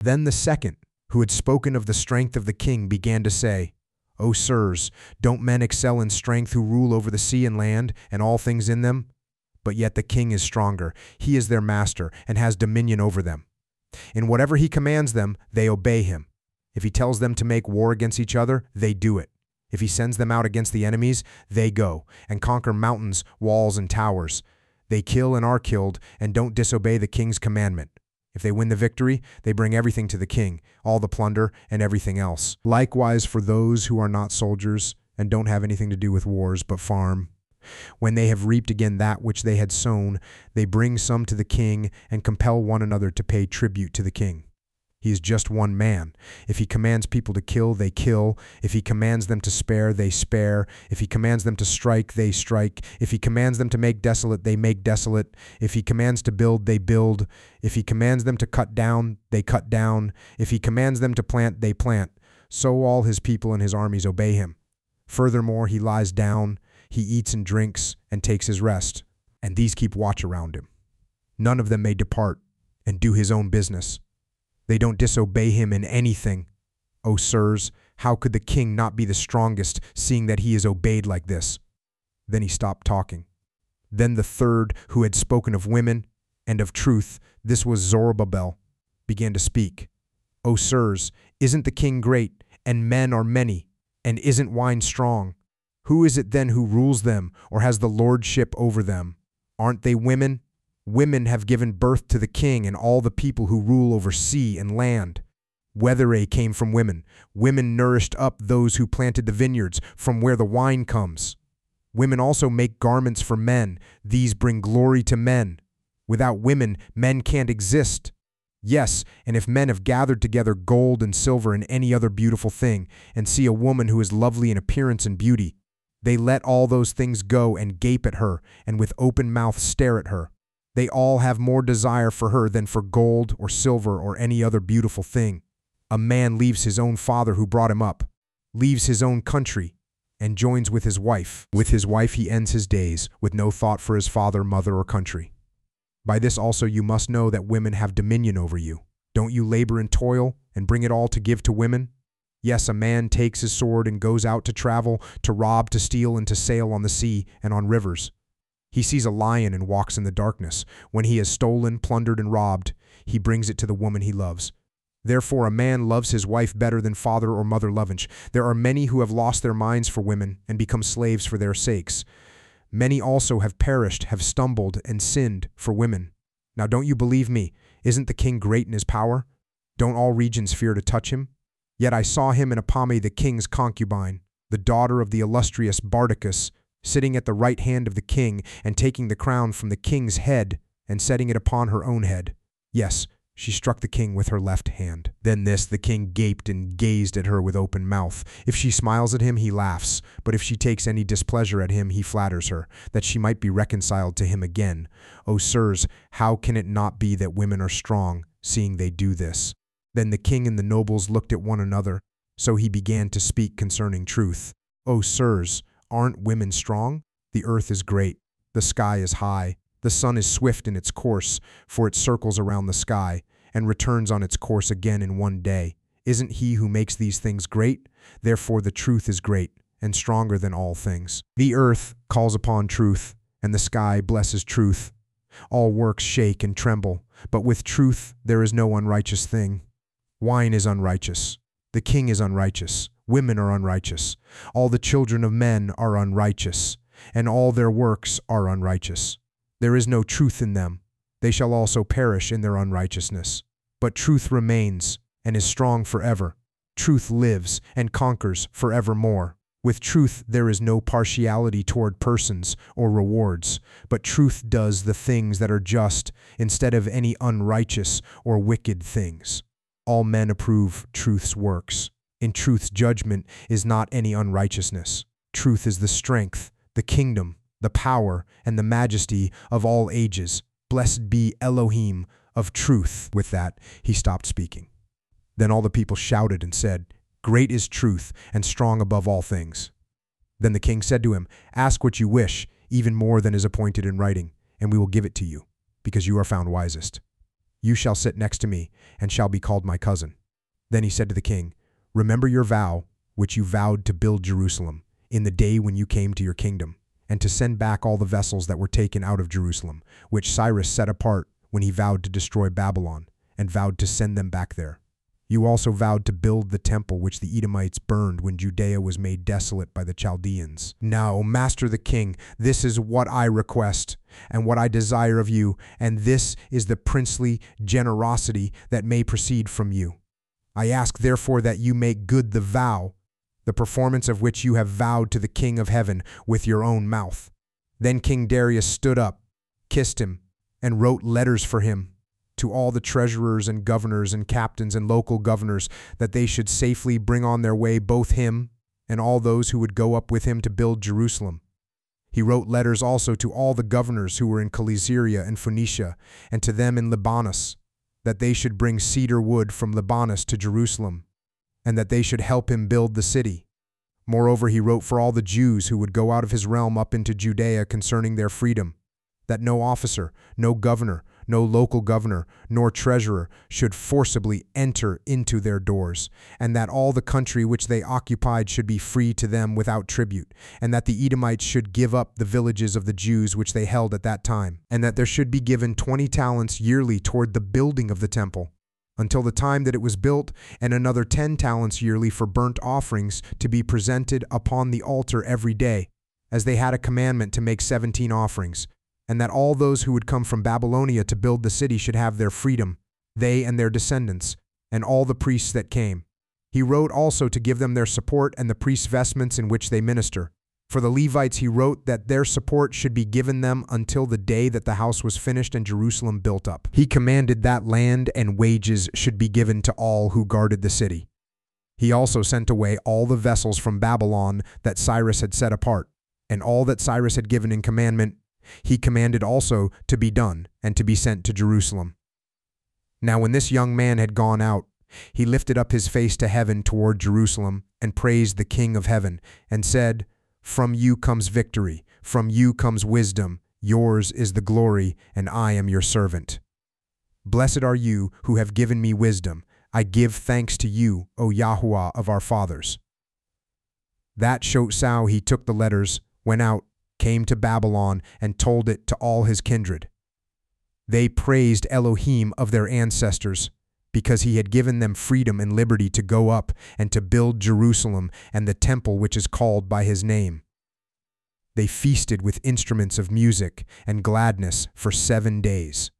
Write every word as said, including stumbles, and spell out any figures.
Then the second, who had spoken of the strength of the king, began to say, O sirs, don't men excel in strength who rule over the sea and land, and all things in them? But yet the king is stronger. He is their master, and has dominion over them. In whatever he commands them, they obey him. If he tells them to make war against each other, they do it. If he sends them out against the enemies, they go, and conquer mountains, walls, and towers. They kill and are killed, and don't disobey the king's commandment. If they win the victory, they bring everything to the king, all the plunder and everything else. Likewise for those who are not soldiers, and don't have anything to do with wars, but farm. When they have reaped again that which they had sown, they bring some to the king, and compel one another to pay tribute to the king. He is just one man. If he commands people to kill, they kill. If he commands them to spare, they spare. If he commands them to strike, they strike. If he commands them to make desolate, they make desolate. If he commands to build, they build. If he commands them to cut down, they cut down. If he commands them to plant, they plant. So all his people and his armies obey him. Furthermore, he lies down, he eats and drinks, and takes his rest. And these keep watch around him. None of them may depart and do his own business. They don't disobey him in anything. O sirs, how could the king not be the strongest, seeing that he is obeyed like this? Then he stopped talking. Then the third, who had spoken of women and of truth, this was Zorobabel, began to speak. O sirs, isn't the king great, and men are many, and isn't wine strong? Who is it then who rules them, or has the lordship over them? Aren't they women? Women have given birth to the king and all the people who rule over sea and land. Weatheré came from women. Women nourished up those who planted the vineyards, from where the wine comes. Women also make garments for men. These bring glory to men. Without women, men can't exist. Yes, and if men have gathered together gold and silver and any other beautiful thing, and see a woman who is lovely in appearance and beauty, they let all those things go and gape at her, and with open mouth stare at her. They all have more desire for her than for gold or silver or any other beautiful thing. A man leaves his own father who brought him up, leaves his own country, and joins with his wife. With his wife he ends his days, with no thought for his father, mother, or country. By this also you must know that women have dominion over you. Don't you labor and toil, and bring it all to give to women? Yes, a man takes his sword and goes out to travel, to rob, to steal, and to sail on the sea and on rivers. He sees a lion and walks in the darkness. When he has stolen, plundered, and robbed, he brings it to the woman he loves. Therefore a man loves his wife better than father or mother lovage. There are many who have lost their minds for women and become slaves for their sakes. Many also have perished, have stumbled, and sinned for women. Now don't you believe me? Isn't the king great in his power? Don't all regions fear to touch him? Yet I saw him in Apame, the king's concubine, the daughter of the illustrious Bardachus, sitting at the right hand of the king, and taking the crown from the king's head, and setting it upon her own head. Yes, she struck the king with her left hand. Then this, the king gaped and gazed at her with open mouth. If she smiles at him, he laughs, but if she takes any displeasure at him, he flatters her, that she might be reconciled to him again. O sirs, how can it not be that women are strong, seeing they do this? Then the king and the nobles looked at one another, so he began to speak concerning truth. O sirs, aren't women strong? The earth is great, the sky is high, the sun is swift in its course, for it circles around the sky, and returns on its course again in one day. Isn't he who makes these things great? Therefore the truth is great, and stronger than all things. The earth calls upon truth, and the sky blesses truth. All works shake and tremble, but with truth there is no unrighteous thing. Wine is unrighteous, the king is unrighteous, women are unrighteous, all the children of men are unrighteous, and all their works are unrighteous. There is no truth in them. They shall also perish in their unrighteousness. But truth remains and is strong forever. Truth lives and conquers forevermore. With truth there is no partiality toward persons or rewards, but truth does the things that are just instead of any unrighteous or wicked things. All men approve truth's works. In truth's judgment is not any unrighteousness. Truth is the strength, the kingdom, the power, and the majesty of all ages. Blessed be Elohim of truth. With that, he stopped speaking. Then all the people shouted and said, Great is truth, and strong above all things. Then the king said to him, Ask what you wish, even more than is appointed in writing, and we will give it to you, because you are found wisest. You shall sit next to me, and shall be called my cousin." Then he said to the king, "Remember your vow, which you vowed to build Jerusalem, in the day when you came to your kingdom, and to send back all the vessels that were taken out of Jerusalem, which Cyrus set apart when he vowed to destroy Babylon, and vowed to send them back there. You also vowed to build the temple which the Edomites burned when Judea was made desolate by the Chaldeans. Now, master the king, this is what I request, and what I desire of you, and this is the princely generosity that may proceed from you. I ask therefore that you make good the vow, the performance of which you have vowed to the King of heaven with your own mouth." Then King Darius stood up, kissed him, and wrote letters for him to all the treasurers and governors and captains and local governors, that they should safely bring on their way both him and all those who would go up with him to build Jerusalem. He wrote letters also to all the governors who were in Celesyria and Phoenicia, and to them in Libanus, that they should bring cedar wood from Libanus to Jerusalem, and that they should help him build the city. Moreover, he wrote for all the Jews who would go out of his realm up into Judea concerning their freedom, that no officer, no governor, no local governor, nor treasurer should forcibly enter into their doors, and that all the country which they occupied should be free to them without tribute, and that the Edomites should give up the villages of the Jews which they held at that time, and that there should be given twenty talents yearly toward the building of the temple, until the time that it was built, and another ten talents yearly for burnt offerings to be presented upon the altar every day, as they had a commandment to make seventeen offerings, and that all those who would come from Babylonia to build the city should have their freedom, they and their descendants, and all the priests that came. He wrote also to give them their support and the priests' vestments in which they minister. For the Levites he wrote that their support should be given them until the day that the house was finished and Jerusalem built up. He commanded that land and wages should be given to all who guarded the city. He also sent away all the vessels from Babylon that Cyrus had set apart, and all that Cyrus had given in commandment he commanded also to be done and to be sent to Jerusalem. Now when this young man had gone out, he lifted up his face to heaven toward Jerusalem and praised the King of heaven, and said, "From you comes victory, from you comes wisdom, yours is the glory, and I am your servant. Blessed are you who have given me wisdom. I give thanks to you, O Yahuwah of our fathers." That so he took the letters, went out, came to Babylon, and told it to all his kindred. They praised Elohim of their ancestors, because he had given them freedom and liberty to go up and to build Jerusalem and the temple which is called by his name. They feasted with instruments of music and gladness for seven days.